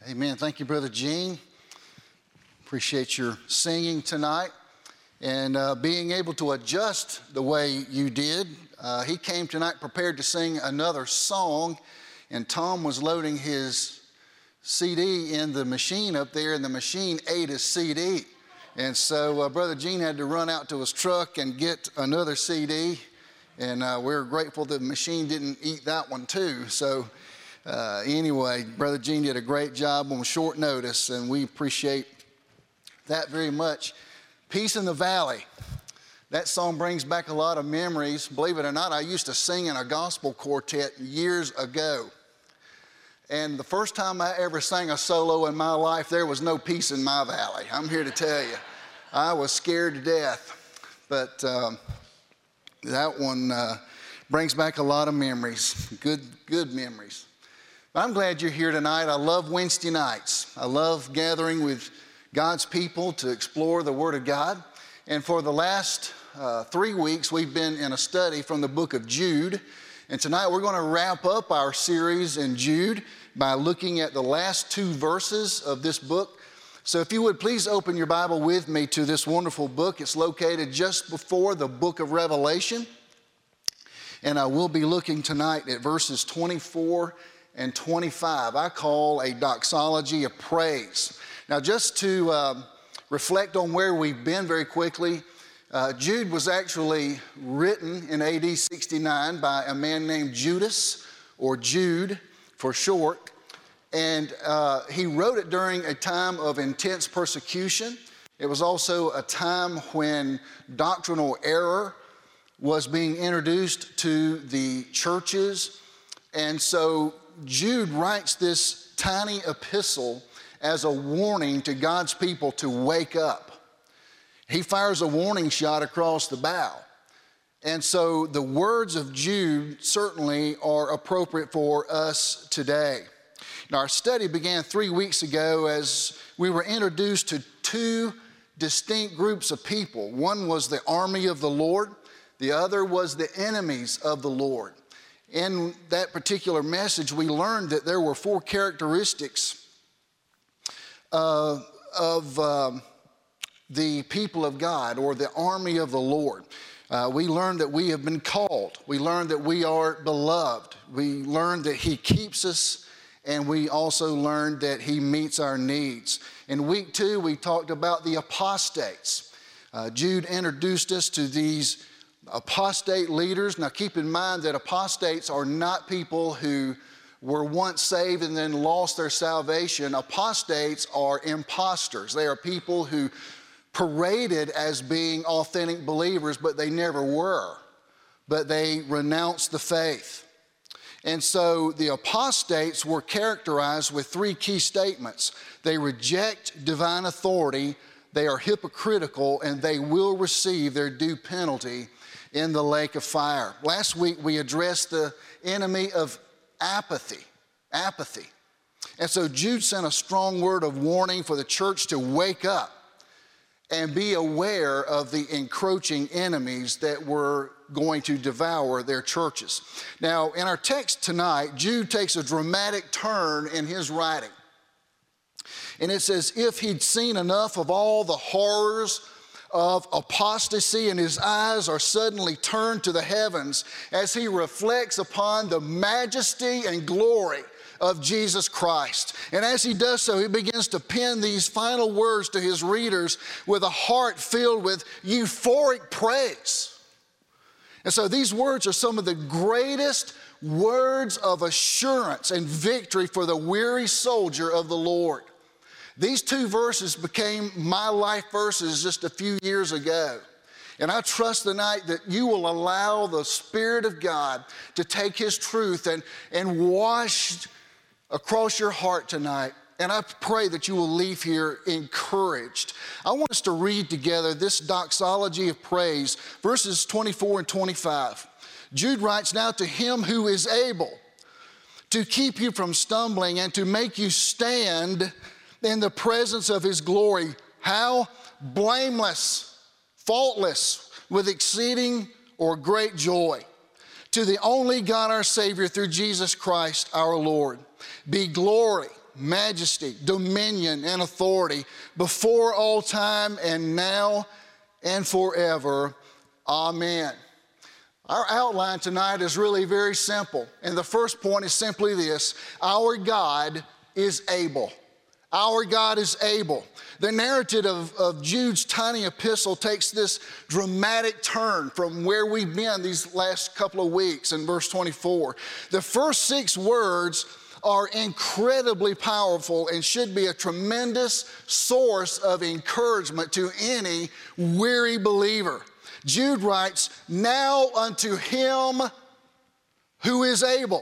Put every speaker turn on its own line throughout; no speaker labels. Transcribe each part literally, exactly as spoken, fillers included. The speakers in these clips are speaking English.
Amen. Thank you, Brother Gene. Appreciate your singing tonight and uh, being able to adjust the way you did. Uh, he came tonight prepared to sing another song, and Tom was loading his C D in the machine up there, and the machine ate his C D. And so uh, Brother Gene had to run out to his truck and get another C D, and uh, we're grateful the machine didn't eat that one too. So uh, anyway, Brother Gene did a great job on short notice, and we appreciate that very much. Peace in the Valley. That song brings back a lot of memories. Believe it or not, I used to sing in a gospel quartet years ago. And the first time I ever sang a solo in my life, there was no peace in my valley. I'm here to tell you. I was scared to death. But um, that one uh, brings back a lot of memories, good, good memories. But I'm glad you're here tonight. I love Wednesday nights. I love gathering with God's people to explore the Word of God. And for the last uh, three weeks, we've been in a study from the book of Jude. And tonight we're going to wrap up our series in Jude by looking at the last two verses of this book. So if you would please open your Bible with me to this wonderful book. It's located just before the book of Revelation. And I will be looking tonight at verses twenty-four and twenty-five. I call a doxology of praise. Now just to uh, reflect on where we've been very quickly, uh, Jude was actually written in A D sixty-nine by a man named Judas, or Jude for short, and uh, he wrote it during a time of intense persecution. It was also a time when doctrinal error was being introduced to the churches, and so Jude writes this tiny epistle as a warning to God's people to wake up. He fires a warning shot across the bow. And so the words of Jude certainly are appropriate for us today. Now, our study began three weeks ago as we were introduced to two distinct groups of people. One was the army of the Lord. The other was the enemies of the Lord. In that particular message, we learned that there were four characteristics Uh, of um, the people of God, or the army of the Lord. Uh, we learned that we have been called. We learned that we are beloved. We learned that He keeps us, and we also learned that He meets our needs. In week two, we talked about the apostates. Uh, Jude introduced us to these apostate leaders. Now keep in mind that apostates are not people who were once saved and then lost their salvation. Apostates are imposters. They are people who paraded as being authentic believers, but they never were. But they renounced the faith. And so the apostates were characterized with three key statements. They reject divine authority, they are hypocritical, and they will receive their due penalty in the lake of fire. Last week we addressed the enemy of apathy, apathy. And so Jude sent a strong word of warning for the church to wake up and be aware of the encroaching enemies that were going to devour their churches. Now, in our text tonight, Jude takes a dramatic turn in his writing. And it's as if he'd seen enough of all the horrors of apostasy, and his eyes are suddenly turned to the heavens as he reflects upon the majesty and glory of Jesus Christ. And as he does so, he begins to pen these final words to his readers with a heart filled with euphoric praise. And so these words are some of the greatest words of assurance and victory for the weary soldier of the Lord. These two verses became my life verses just a few years ago. And I trust tonight that you will allow the Spirit of God to take His truth and, and wash across your heart tonight. And I pray that you will leave here encouraged. I want us to read together this doxology of praise, verses twenty-four and twenty-five. Jude writes, "Now to Him who is able to keep you from stumbling and to make you stand in the presence of His glory, how? Blameless, faultless, with exceeding or great joy. To the only God our Savior through Jesus Christ our Lord, be glory, majesty, dominion, and authority before all time and now and forever. Amen. Our outline tonight is really very simple. And the first point is simply this: our God is able. Our God is able. The narrative of, of Jude's tiny epistle takes this dramatic turn from where we've been these last couple of weeks in verse twenty-four. The first six words are incredibly powerful and should be a tremendous source of encouragement to any weary believer. Jude writes, "Now unto him who is able."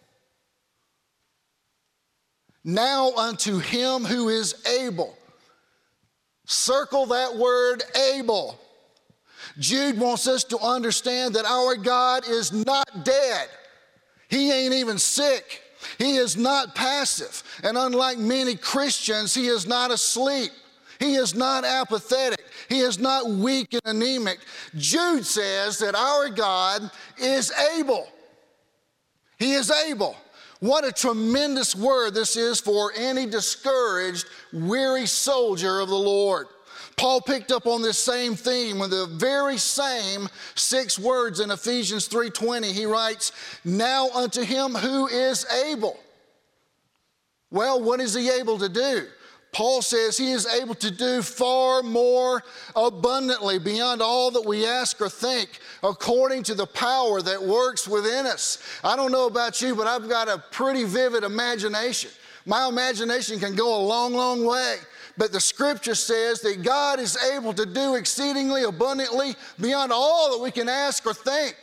Now unto him who is able. Circle that word, able. Jude wants us to understand that our God is not dead. He ain't even sick. He is not passive. And unlike many Christians, he is not asleep. He is not apathetic. He is not weak and anemic. Jude says that our God is able. He is able. What a tremendous word this is for any discouraged, weary soldier of the Lord. Paul picked up on this same theme with the very same six words in Ephesians three twenty. He writes, "Now unto him who is able." Well, what is he able to do? Paul says he is able to do far more abundantly beyond all that we ask or think, according to the power that works within us. I don't know about you, but I've got a pretty vivid imagination. My imagination can go a long, long way. But the scripture says that God is able to do exceedingly abundantly beyond all that we can ask or think.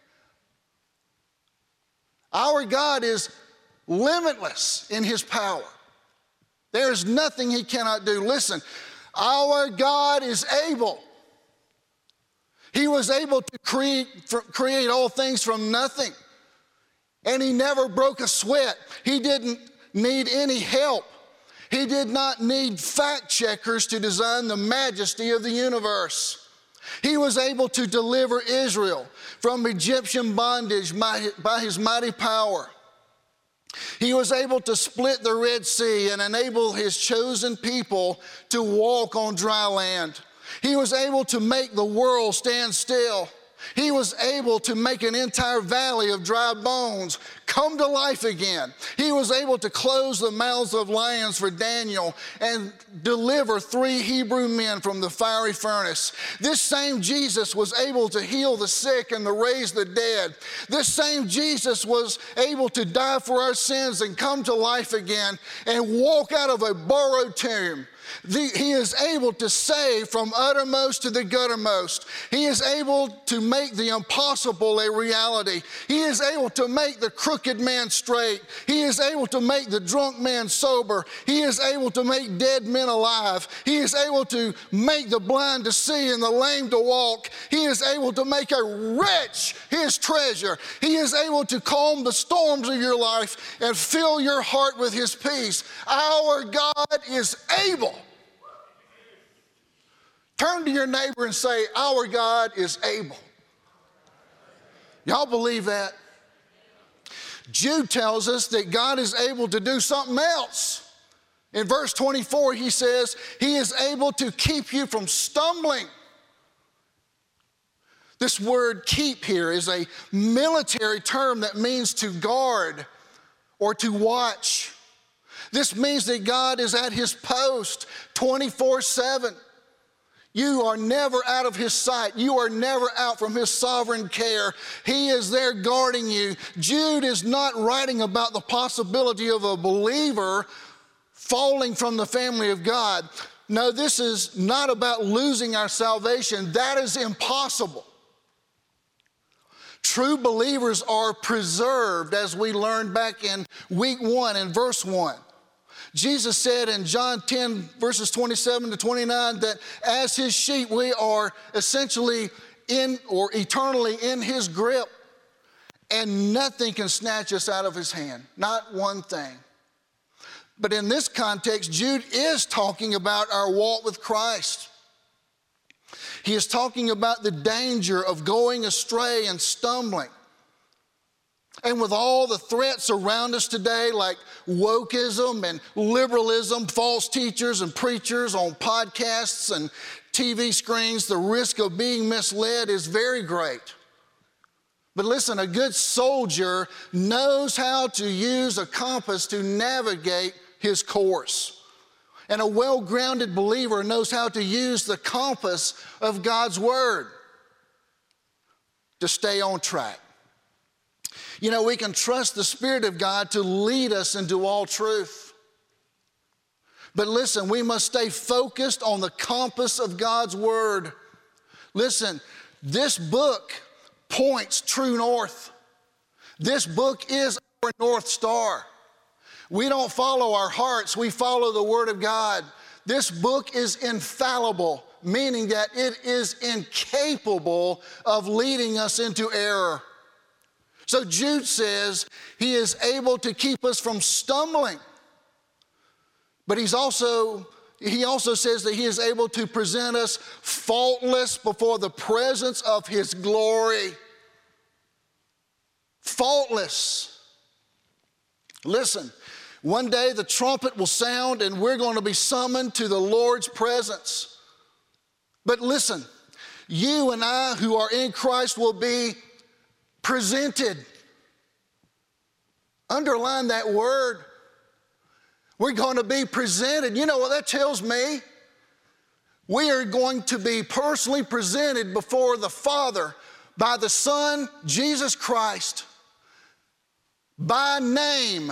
Our God is limitless in his power. There is nothing he cannot do. Listen, our God is able. He was able to create, create all things from nothing. And he never broke a sweat. He didn't need any help. He did not need fact checkers to design the majesty of the universe. He was able to deliver Israel from Egyptian bondage by his mighty power. He was able to split the Red Sea and enable his chosen people to walk on dry land. He was able to make the world stand still. He was able to make an entire valley of dry bones come to life again. He was able to close the mouths of lions for Daniel and deliver three Hebrew men from the fiery furnace. This same Jesus was able to heal the sick and to raise the dead. This same Jesus was able to die for our sins and come to life again and walk out of a borrowed tomb. The, he is able to save from uttermost to the guttermost. He is able to make the impossible a reality. He is able to make the crooked man straight. He is able to make the drunk man sober. He is able to make dead men alive. He is able to make the blind to see and the lame to walk. He is able to make a rich his treasure. He is able to calm the storms of your life and fill your heart with his peace. Our God is able. Turn to your neighbor and say, our God is able. Y'all believe that? Jude tells us that God is able to do something else. In verse twenty-four, he says, he is able to keep you from stumbling. This word keep here is a military term that means to guard or to watch. This means that God is at his post twenty-four seven. You are never out of his sight. You are never out from his sovereign care. He is there guarding you. Jude is not writing about the possibility of a believer falling from the family of God. No, this is not about losing our salvation. That is impossible. True believers are preserved, as we learned back in week one and verse one. Jesus said in John ten, verses twenty-seven to twenty-nine, that as his sheep, we are essentially in or eternally in his grip, and nothing can snatch us out of his hand, not one thing. But in this context, Jude is talking about our walk with Christ. He is talking about the danger of going astray and stumbling. And with all the threats around us today, like wokeism and liberalism, false teachers and preachers on podcasts and T V screens, the risk of being misled is very great. But listen, a good soldier knows how to use a compass to navigate his course. And a well-grounded believer knows how to use the compass of God's word to stay on track. You know, we can trust the Spirit of God to lead us into all truth. But listen, we must stay focused on the compass of God's word. Listen, this book points true north. This book is our North Star. We don't follow our hearts, we follow the word of God. This book is infallible, meaning that it is incapable of leading us into error. So Jude says he is able to keep us from stumbling. But he's also, he also says that he is able to present us faultless before the presence of his glory. Faultless. Listen, one day the trumpet will sound and we're going to be summoned to the Lord's presence. But listen, you and I who are in Christ will be presented. Underline that word. We're going to be presented. You know what that tells me? We are going to be personally presented before the Father by the Son, Jesus Christ, by name.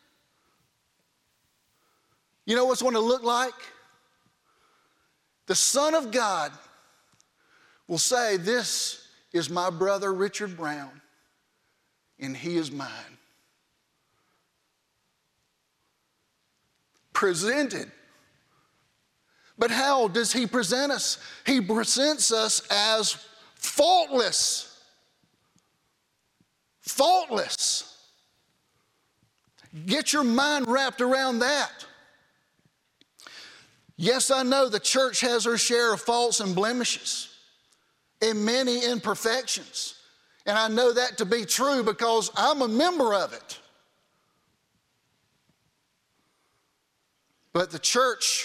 You know what's going to look like? The Son of God will say, "This is my brother Richard Brown, and he is mine." Presented. But how does he present us? He presents us as faultless. Faultless. Get your mind wrapped around that. Yes, I know the church has her share of faults and blemishes and many imperfections. And I know that to be true because I'm a member of it. But the church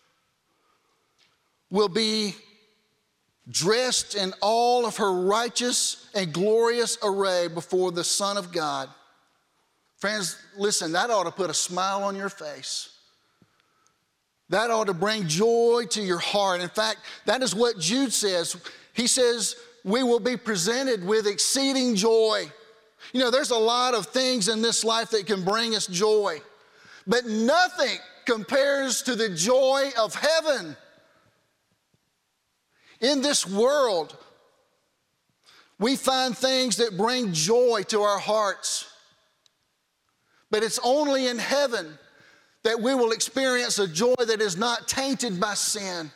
will be dressed in all of her righteous and glorious array before the Son of God. Friends, listen, that ought to put a smile on your face. That ought to bring joy to your heart. In fact, that is what Jude says. He says, we will be presented with exceeding joy. You know, there's a lot of things in this life that can bring us joy, but nothing compares to the joy of heaven. In this world, we find things that bring joy to our hearts, but it's only in heaven that we will experience a joy that is not tainted by sin.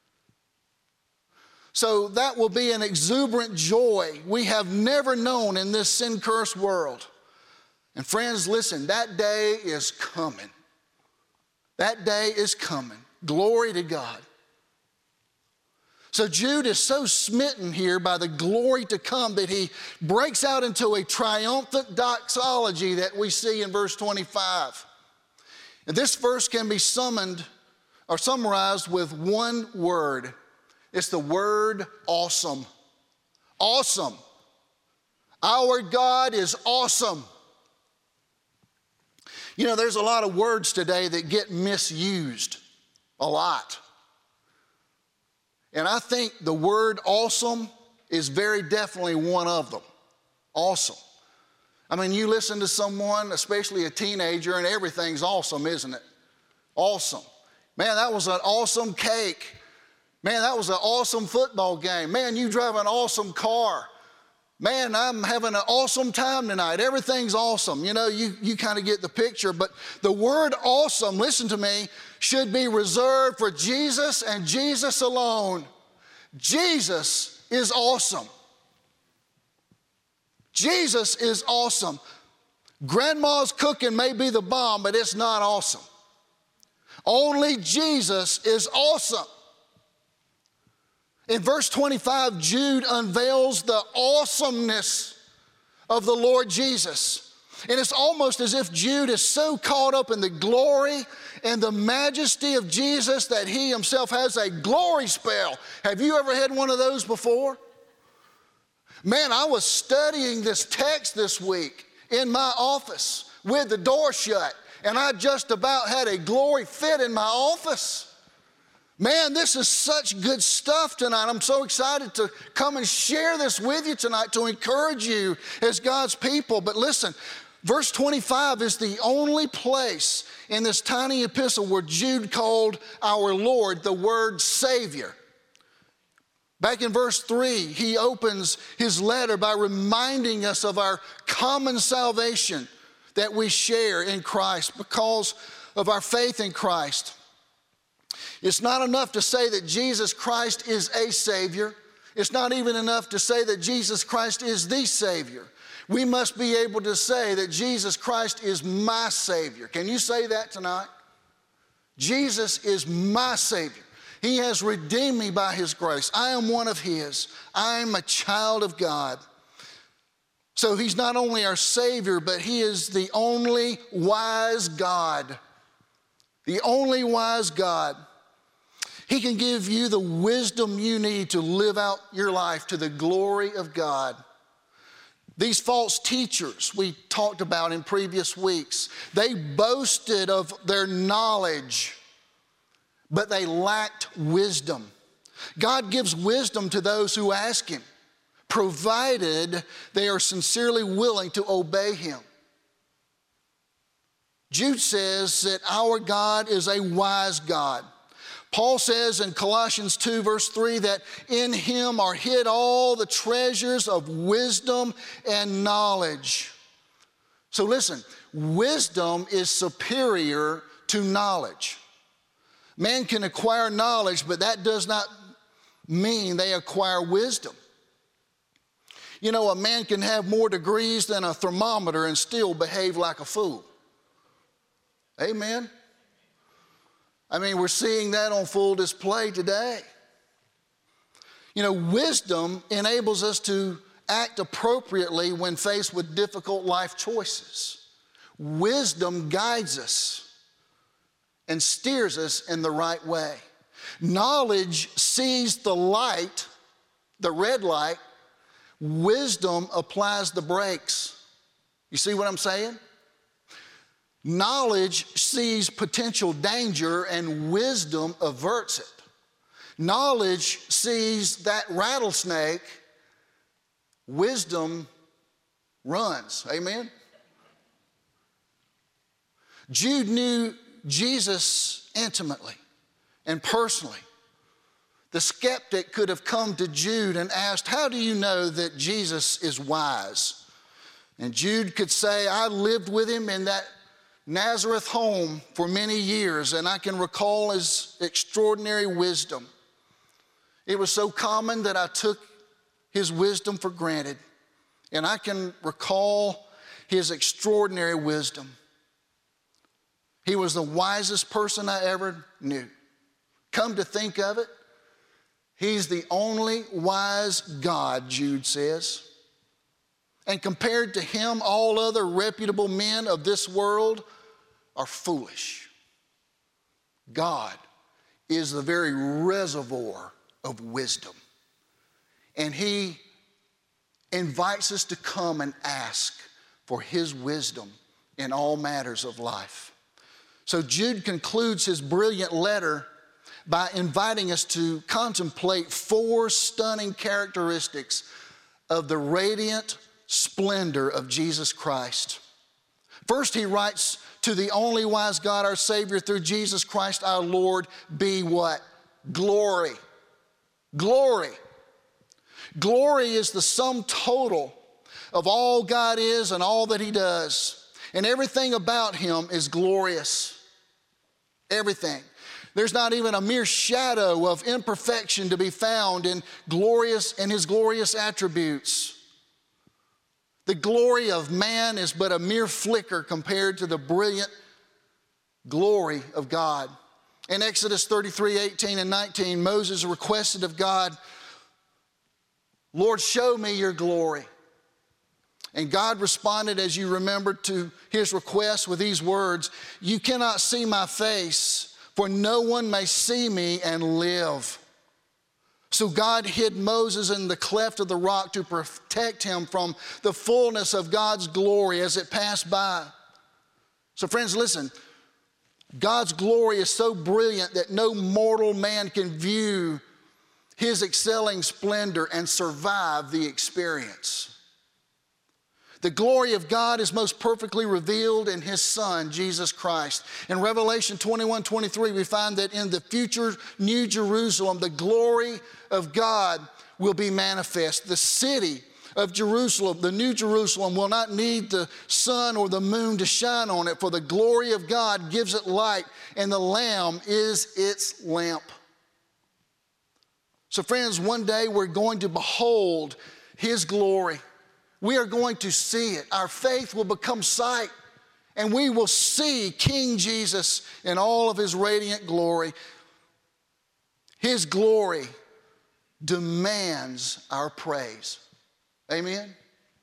So that will be an exuberant joy we have never known in this sin-cursed world. And friends, listen, that day is coming. That day is coming. Glory to God. So Jude is so smitten here by the glory to come that he breaks out into a triumphant doxology that we see in verse twenty-five. And this verse can be summoned or summarized with one word. It's the word awesome. Awesome. Our God is awesome. You know, there's a lot of words today that get misused. A lot. And I think the word awesome is very definitely one of them. Awesome. I mean, you listen to someone, especially a teenager, and everything's awesome, isn't it? Awesome. Man, that was an awesome cake. Man, that was an awesome football game. Man, you drive an awesome car. Man, I'm having an awesome time tonight. Everything's awesome. You know, you, you kind of get the picture. But the word awesome, listen to me, should be reserved for Jesus and Jesus alone. Jesus is awesome. Jesus is awesome. Grandma's cooking may be the bomb, but it's not awesome. Only Jesus is awesome. In verse twenty-five, Jude unveils the awesomeness of the Lord Jesus. And it's almost as if Jude is so caught up in the glory and the majesty of Jesus that he himself has a glory spell. Have you ever had one of those before? Man, I was studying this text this week in my office with the door shut, and I just about had a glory fit in my office. Man, this is such good stuff tonight. I'm so excited to come and share this with you tonight to encourage you as God's people. But listen, verse twenty-five is the only place in this tiny epistle where Jude called our Lord the word Savior. Back in verse three, he opens his letter by reminding us of our common salvation that we share in Christ because of our faith in Christ. It's not enough to say that Jesus Christ is a Savior. It's not even enough to say that Jesus Christ is the Savior. We must be able to say that Jesus Christ is my Savior. Can you say that tonight? Jesus is my Savior. He has redeemed me by His grace. I am one of His. I am a child of God. So He's not only our Savior, but He is the only wise God. The only wise God. He can give you the wisdom you need to live out your life to the glory of God. These false teachers we talked about in previous weeks, they boasted of their knowledge, but they lacked wisdom. God gives wisdom to those who ask Him, provided they are sincerely willing to obey Him. Jude says that our God is a wise God. Paul says in Colossians two verse three that in Him are hid all the treasures of wisdom and knowledge. So listen, wisdom is superior to knowledge. Man can acquire knowledge, but that does not mean they acquire wisdom. You know, a man can have more degrees than a thermometer and still behave like a fool. Amen. I mean, we're seeing that on full display today. You know, wisdom enables us to act appropriately when faced with difficult life choices. Wisdom guides us and steers us in the right way. Knowledge sees the light, the red light. Wisdom applies the brakes. You see what I'm saying? Knowledge sees potential danger and wisdom averts it. Knowledge sees that rattlesnake, wisdom runs. Amen? Jude knew Jesus intimately and personally. The skeptic could have come to Jude and asked, "How do you know that Jesus is wise?" And Jude could say, "I lived with Him in that Nazareth home for many years, and I can recall His extraordinary wisdom. It was so common that I took His wisdom for granted, and I can recall His extraordinary wisdom. He was the wisest person I ever knew. Come to think of it, He's the only wise God," Jude says. And compared to Him, all other reputable men of this world are foolish. God is the very reservoir of wisdom. And He invites us to come and ask for His wisdom in all matters of life. So Jude concludes his brilliant letter by inviting us to contemplate four stunning characteristics of the radiant splendor of Jesus Christ. First, he writes, "To the only wise God, our Savior, through Jesus Christ our Lord, be" what? Glory. Glory. Glory is the sum total of all God is and all that He does. And everything about Him is glorious. Everything. There's not even a mere shadow of imperfection to be found in glorious in His glorious attributes. The glory of man is but a mere flicker compared to the brilliant glory of God. In Exodus thirty-three, eighteen and nineteen, Moses requested of God, "Lord, show me your glory." And God responded, as you remember, to his request with these words, "You cannot see my face, for no one may see me and live." So God hid Moses in the cleft of the rock to protect him from the fullness of God's glory as it passed by. So friends, listen, God's glory is so brilliant that no mortal man can view his excelling splendor and survive the experience. The glory of God is most perfectly revealed in his Son, Jesus Christ. In Revelation twenty-one twenty-three, we find that in the future New Jerusalem, the glory of God will be manifest. The city of Jerusalem, the New Jerusalem, will not need the sun or the moon to shine on it, for the glory of God gives it light, and the Lamb is its lamp. So friends, one day we're going to behold his glory. We are going to see it. Our faith will become sight, and we will see King Jesus in all of his radiant glory. His glory demands our praise. Amen?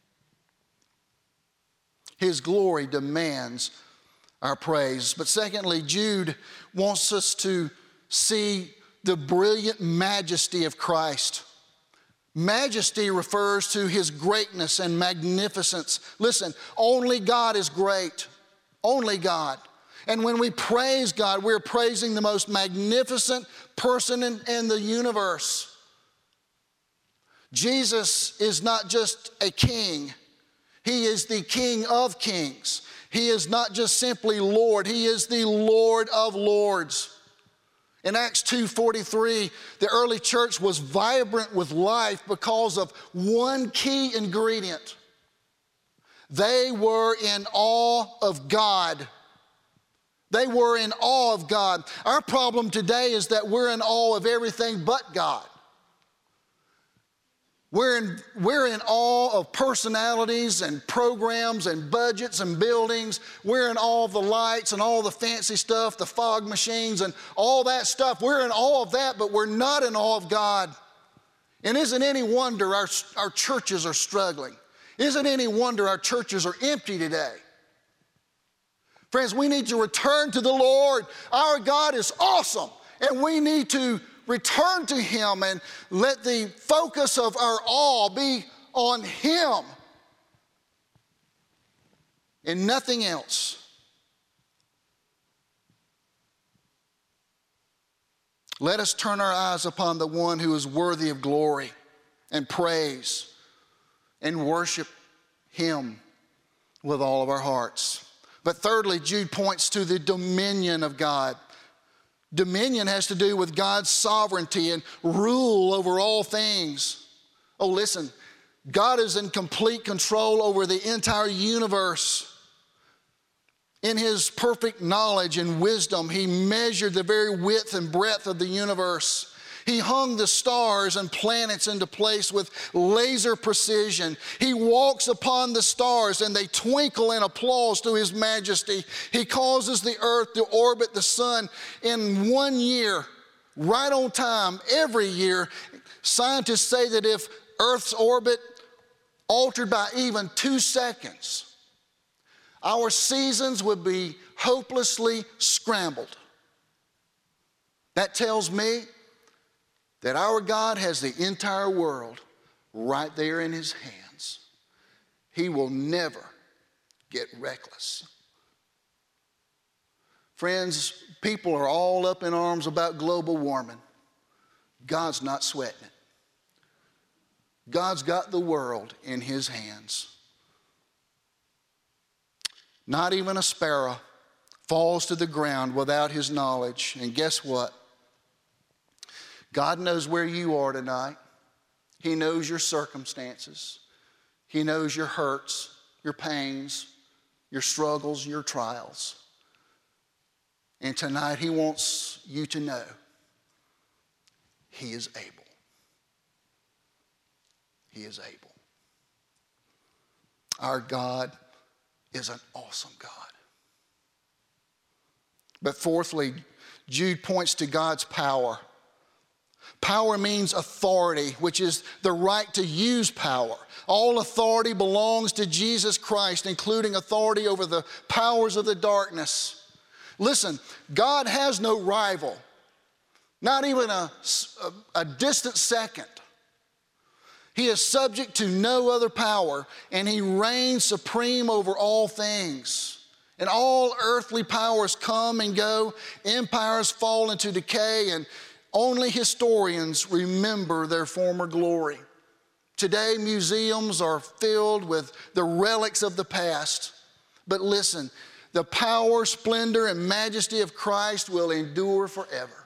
His glory demands our praise. But secondly, Jude wants us to see the brilliant majesty of Christ. Majesty refers to his greatness and magnificence. Listen, only God is great. Only God. And when we praise God, we're praising the most magnificent person in, in the universe. Jesus is not just a king. He is the King of kings. He is not just simply Lord. He is the Lord of lords. In Acts two forty-three, the early church was vibrant with life because of one key ingredient. They were in awe of God. They were in awe of God. Our problem today is that we're in awe of everything but God. We're in, we're in awe of personalities and programs and budgets and buildings. We're in awe of the lights and all the fancy stuff, the fog machines and all that stuff. We're in awe of that, but we're not in awe of God. And isn't any wonder our, our churches are struggling? Isn't any wonder our churches are empty today? Friends, we need to return to the Lord. Our God is awesome, and we need to return to him and let the focus of our awe be on him and nothing else. Let us turn our eyes upon the one who is worthy of glory and praise and worship him with all of our hearts. But thirdly, Jude points to the dominion of God. Dominion has to do with God's sovereignty and rule over all things. Oh, listen, God is in complete control over the entire universe. In his perfect knowledge and wisdom, he measured the very width and breadth of the universe. He hung the stars and planets into place with laser precision. He walks upon the stars and they twinkle in applause to his majesty. He causes the earth to orbit the sun in one year, right on time, every year. Scientists say that if Earth's orbit altered by even two seconds, our seasons would be hopelessly scrambled. That tells me that our God has the entire world right there in his hands. He will never get reckless. Friends, people are all up in arms about global warming. God's not sweating it. God's got the world in his hands. Not even a sparrow falls to the ground without his knowledge. And guess what? God knows where you are tonight. He knows your circumstances. He knows your hurts, your pains, your struggles, your trials. And tonight he wants you to know he is able. He is able. Our God is an awesome God. But fourthly, Jude points to God's power. Power means authority, which is the right to use power. All authority belongs to Jesus Christ, including authority over the powers of the darkness. Listen, God has no rival, not even a, a, a distant second. He is subject to no other power, and he reigns supreme over all things. And all earthly powers come and go, empires fall into decay, and only historians remember their former glory. Today, museums are filled with the relics of the past. But listen, the power, splendor, and majesty of Christ will endure forever.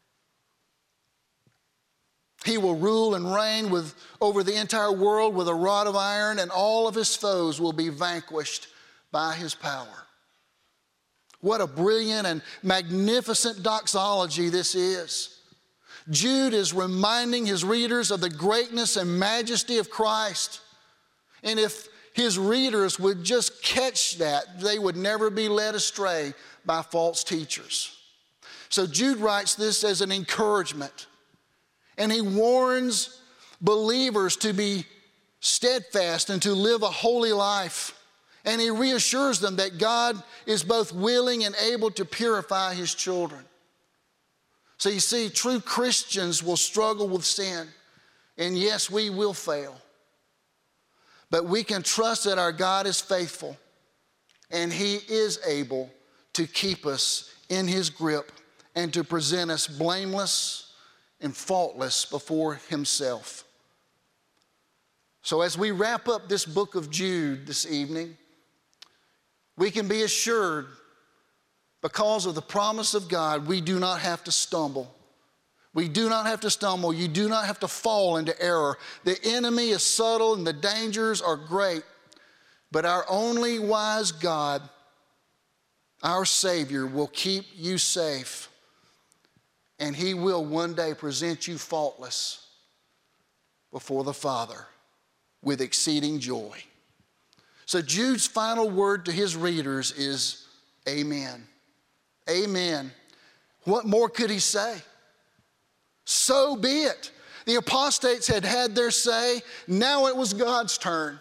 He will rule and reign with, over the entire world with a rod of iron, and all of his foes will be vanquished by his power. What a brilliant and magnificent doxology this is. Jude is reminding his readers of the greatness and majesty of Christ. And if his readers would just catch that, they would never be led astray by false teachers. So Jude writes this as an encouragement. And he warns believers to be steadfast and to live a holy life. And he reassures them that God is both willing and able to purify his children. So you see, true Christians will struggle with sin. And yes, we will fail. But we can trust that our God is faithful. And he is able to keep us in his grip and to present us blameless and faultless before himself. So as we wrap up this book of Jude this evening, we can be assured, because of the promise of God, we do not have to stumble. We do not have to stumble. You do not have to fall into error. The enemy is subtle and the dangers are great. But our only wise God, our Savior, will keep you safe. And he will one day present you faultless before the Father with exceeding joy. So Jude's final word to his readers is amen. Amen. What more could he say? So be it. The apostates had had their say. Now it was God's turn.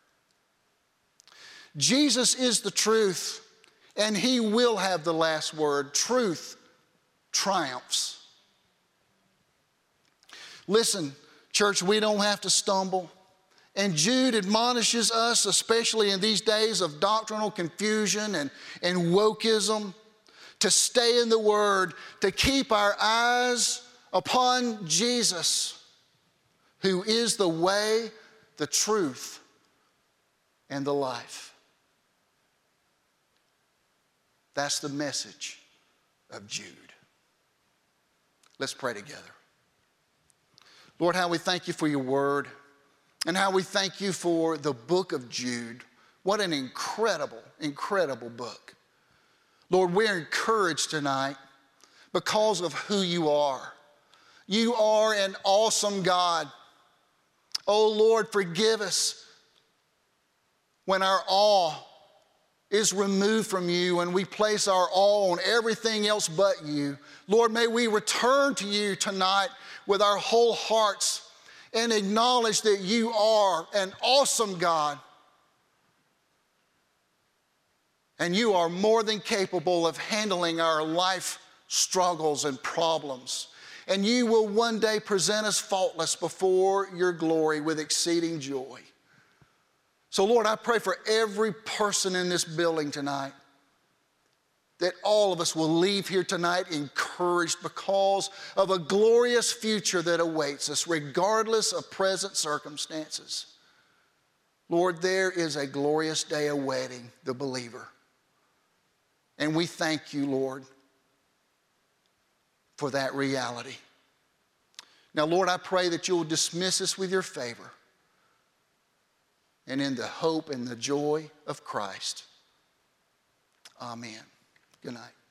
Jesus is the truth, and he will have the last word. Truth triumphs. Listen, church, we don't have to stumble. And Jude admonishes us, especially in these days of doctrinal confusion and, and wokeism, to stay in the Word, to keep our eyes upon Jesus, who is the way, the truth, and the life. That's the message of Jude. Let's pray together. Lord, how we thank you for your word, and how we thank you for the book of Jude. What an incredible, incredible book. Lord, we're encouraged tonight because of who you are. You are an awesome God. Oh Lord, forgive us when our awe is removed from you and we place our awe on everything else but you. Lord, may we return to you tonight with our whole hearts and acknowledge that you are an awesome God. And you are more than capable of handling our life struggles and problems. And you will one day present us faultless before your glory with exceeding joy. So Lord, I pray for every person in this building tonight, that all of us will leave here tonight encouraged because of a glorious future that awaits us, regardless of present circumstances. Lord, there is a glorious day awaiting the believer. And we thank you, Lord, for that reality. Now, Lord, I pray that you will dismiss us with your favor and in the hope and the joy of Christ. Amen. Good night.